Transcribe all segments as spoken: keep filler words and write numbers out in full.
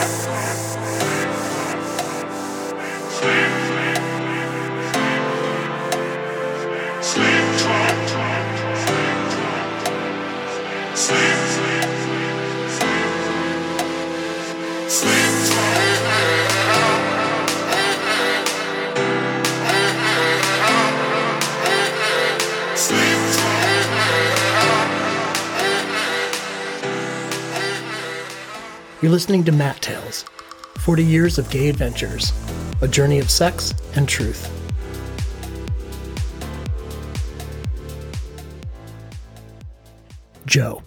You're listening to Matt Tales, forty years of gay adventures, a journey of sex and truth. Joe.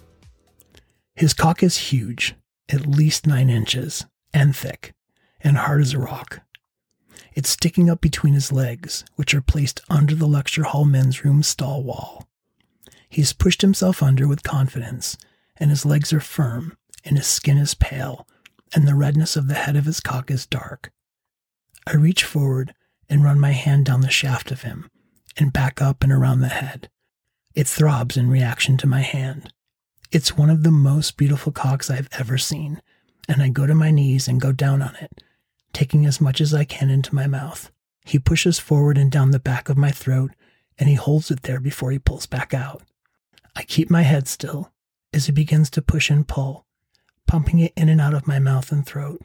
His cock is huge, at least nine inches, and thick, and hard as a rock. It's sticking up between his legs, which are placed under the lecture hall men's room stall wall. He's pushed himself under with confidence, and his legs are firm, and his skin is pale, and the redness of the head of his cock is dark. I reach forward and run my hand down the shaft of him, and back up and around the head. It throbs in reaction to my hand. It's one of the most beautiful cocks I've ever seen, and I go to my knees and go down on it, taking as much as I can into my mouth. He pushes forward and down the back of my throat, and he holds it there before he pulls back out. I keep my head still as he begins to push and pull, pumping it in and out of my mouth and throat.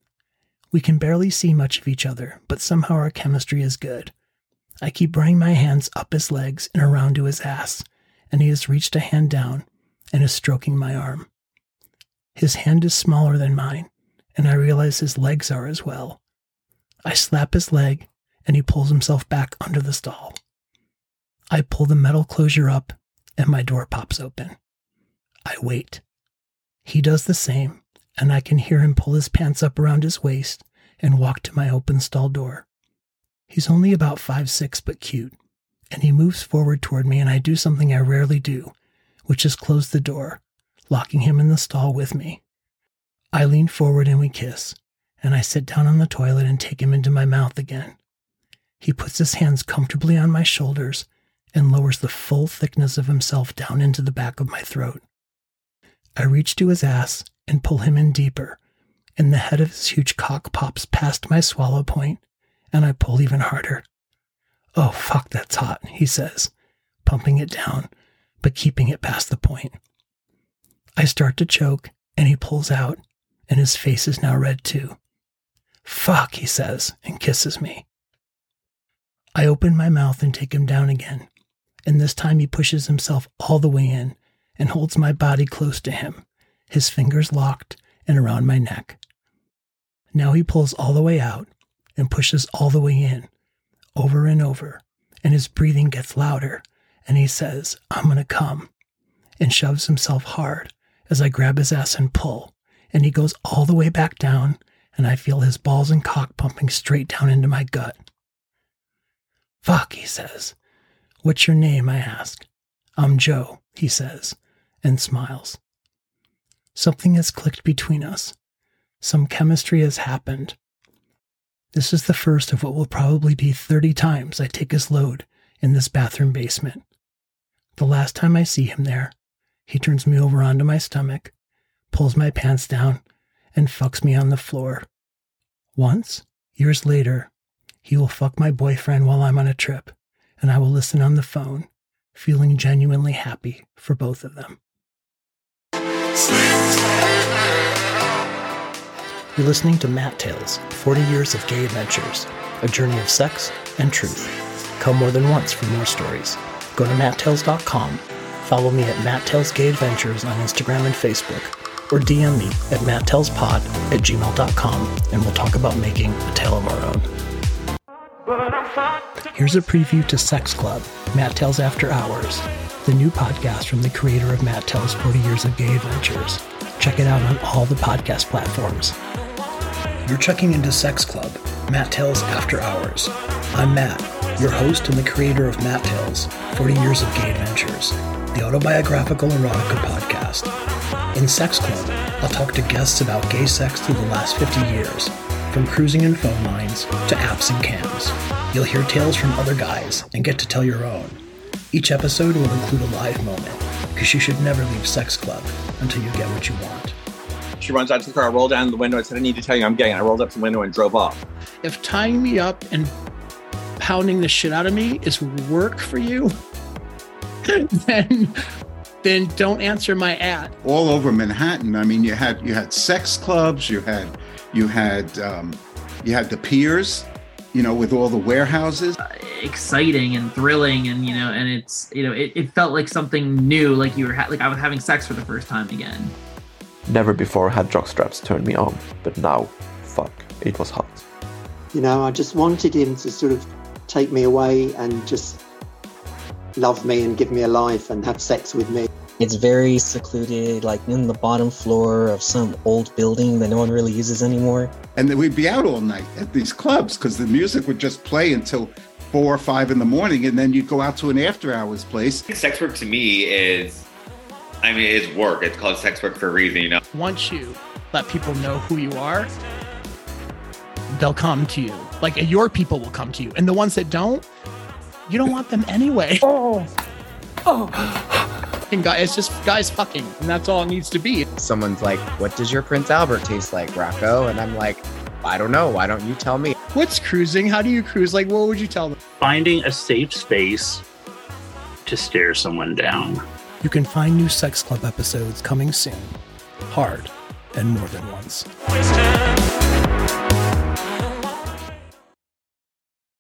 We can barely see much of each other, but somehow our chemistry is good. I keep running my hands up his legs and around to his ass, and he has reached a hand down and is stroking my arm. His hand is smaller than mine, and I realize his legs are as well. I slap his leg, and he pulls himself back under the stall. I pull the metal closure up, and my door pops open. I wait. He does the same, and I can hear him pull his pants up around his waist and walk to my open stall door. He's only about five six but cute, and he moves forward toward me, and I do something I rarely do, which is close the door, locking him in the stall with me. I lean forward and we kiss, and I sit down on the toilet and take him into my mouth again. He puts his hands comfortably on my shoulders and lowers the full thickness of himself down into the back of my throat. I reach to his ass and pull him in deeper, and the head of his huge cock pops past my swallow point, and I pull even harder. "Oh, fuck, that's hot," he says, pumping it down, but keeping it past the point. I start to choke, and he pulls out, and his face is now red too. "Fuck," he says, and kisses me. I open my mouth and take him down again, and this time he pushes himself all the way in and holds my body close to him, his fingers locked and around my neck. Now he pulls all the way out and pushes all the way in, over and over, and his breathing gets louder, and he says, "I'm gonna come," and shoves himself hard as I grab his ass and pull, and he goes all the way back down, and I feel his balls and cock pumping straight down into my gut. "Fuck," he says. "What's your name?" I ask. "I'm Joe," he says, and smiles. Something has clicked between us. Some chemistry has happened. This is the first of what will probably be thirty times I take his load in this bathroom basement. The last time I see him there, he turns me over onto my stomach, pulls my pants down, and fucks me on the floor. Once, years later, he will fuck my boyfriend while I'm on a trip, and I will listen on the phone, feeling genuinely happy for both of them. You're listening to Matt Tales, forty years of gay adventures, a journey of sex and truth. Come more than once for more stories. Go to matt tales dot com, follow me at Matt Tales Gay Adventures on Instagram and Facebook, or D M me at matt tales pod at gmail dot com, and we'll talk about making a tale of our own. Here's a preview to Sex Club, Matt Tales After Hours, the new podcast from the creator of Matt Tales forty years of Gay Adventures. Check it out on all the podcast platforms. You're checking into Sex Club, Matt Tales After Hours. I'm Matt, your host and the creator of Matt Tales, forty years of Gay Adventures, the autobiographical erotica podcast. In Sex Club, I'll talk to guests about gay sex through the last fifty years, from cruising and phone lines to apps and cams. You'll hear tales from other guys and get to tell your own. Each episode will include a live moment, because you should never leave Sex Club until you get what you want. She runs out to the car, I rolled down the window, I said, I need to tell you I'm gay. And I rolled up to the window and drove off. If tying me up and pounding the shit out of me is work for you, then then don't answer my ad. All over Manhattan, I mean, you had you had sex clubs, you had you had um, you had the piers, you know, with all the warehouses. Uh, exciting and thrilling, and you know, and it's you know, it, it felt like something new, like you were ha- like I was having sex for the first time again. Never before had jockstraps turned me on, but now, fuck, it was hot. You know, I just wanted him to sort of take me away and just love me and give me a life and have sex with me. It's very secluded, like in the bottom floor of some old building that no one really uses anymore. And then we'd be out all night at these clubs because the music would just play until four or five in the morning, and then you'd go out to an after hours place. Sex work to me is, I mean, it's work. It's called sex work for a reason, you know? Once you let people know who you are, they'll come to you. Like your people will come to you. And the ones that don't, you don't want them anyway. Oh, oh. And guys, it's just guys fucking, and that's all it needs to be. Someone's like, what does your Prince Albert taste like, Rocco? And I'm like, I don't know. Why don't you tell me? What's cruising? How do you cruise? Like, what would you tell them? Finding a safe space to stare someone down. You can find new Sex Club episodes coming soon. Hard and more than once.